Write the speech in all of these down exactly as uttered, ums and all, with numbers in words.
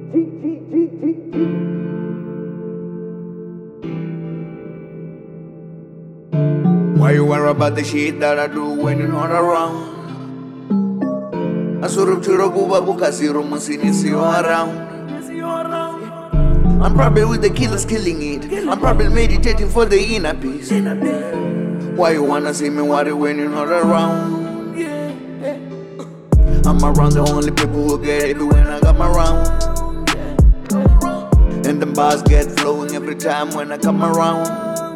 Why you worry about the shit that I do when you're not around? Asurupchiro kuba bukasiro musini see you around. I'm probably with the killers killing it. I'm probably meditating for the inner peace. Why you wanna see me worry when you're not around? I'm around the only people who get it when I come around. And the bars get flowing every time when I come around.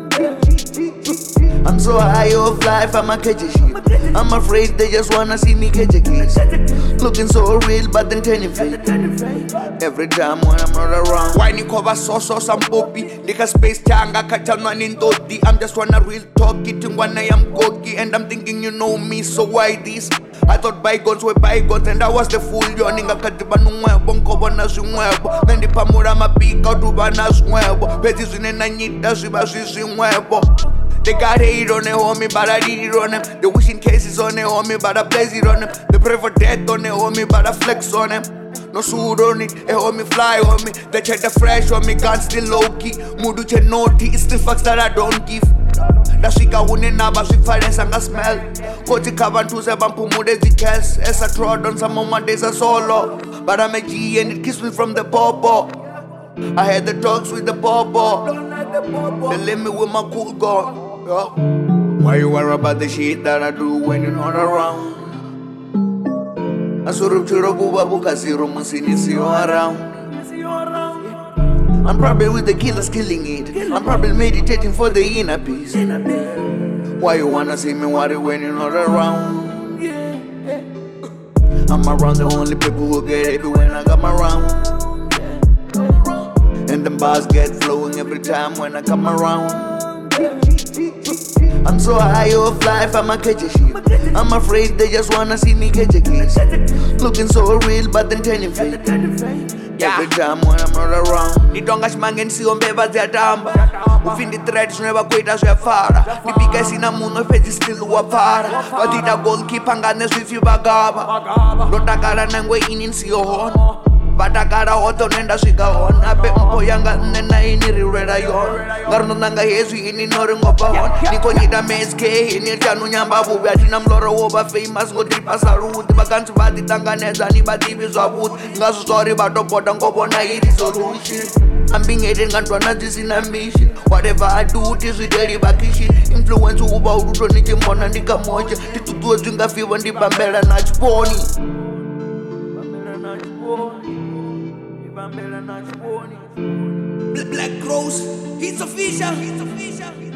I'm so high off life, I'm a catch a shit. I'm afraid they just wanna see me catch a case. Looking so real, but then turning fake every time when I'm not around. Why ni cover so so some poppy? Nika space changa kachanwa nindoti. I'm just wanna real talk it when I am cocky. And I'm thinking you know me, so why this? I thought bygones were bygones and I was the fool. Yoninga katiba nungwebo nkobo na zwimwebo. Mendi pamura mapika utuba na zwimwebo. Pezi zwine na nyita zwiba zwimwebo. They got hate on their homie, but I did it on them. They wishing cases on their homie, but I blaze it on them. They pray for death on their homie, but I flex on them. No suit on it, a homie fly on me. They check the fresh on me, gun still low key. Mudu che naughty, it's the facts that I don't give. Dashika hune naba swifalens anga smell. Koti kabantu se bampu mude zikels. As I trod on some of my days a solo, but I'm a G and it kissed me from the popo. I had the talks with the popo. They leave me with my cool gun. Yeah. Why you worry about the shit that I do when you're not around? Asurupchiro kuba bukasiro musini see you around. I'm probably with the killers killing it. I'm probably meditating for the inner peace. Why you wanna see me worry when you're not around? I'm around the only people who get it when I come around. And the bars get flowing every time when I come around. I'm so high off life, I'm a catch a shit. I'm afraid they just wanna see me catch a case. Looking so real, but then turning fake every time when I'm not around. Nitonga shimange nsiyombeva ziyatamba. Ufindi threats never kwita ziyafara. Nipika sina muno pezi still wapara. Wadida goalkeeper ngane swifi bagaba. Lotakala nangwe ini nsiyohona. Batakara oto nenda swika hona. Ape mpo yanga nena ini rirera yon. Garno nanga yesu ini nori ngopa hona. Niko nyita meske ini chanu nyamba bubi. Atina mloro woba famous ngo tripa saruti. Bakansi vati tanganeza ni batibi zwabuti. Ngasu sorry batopota ngopo na iri solution. I'm being hated ngantwana zisina mission. Whatever I do it is with daily bakishi. Influence uba uruto nichimona nika moja. Titutuwa zwinga fiwa ndipambela na chiponi. Black Rose, he's official, he's official.